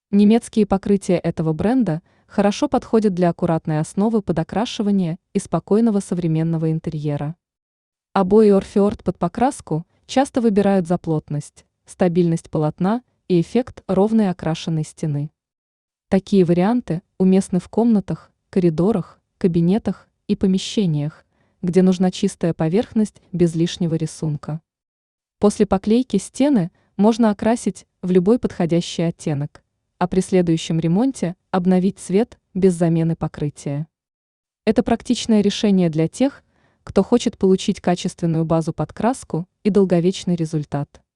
Немецкие покрытия этого бренда хорошо подходят для аккуратной основы под окрашивание и спокойного современного интерьера. Обои Орфеорд под покраску часто выбирают за плотность, стабильность полотна и эффект ровной окрашенной стены. Такие варианты уместны в комнатах, коридорах, кабинетах и помещениях, где нужна чистая поверхность без лишнего рисунка. После поклейки стены можно окрасить в любой подходящий оттенок, а при следующем ремонте обновить цвет без замены покрытия. Это практичное решение для тех, кто хочет получить качественную базу под краску и долговечный результат.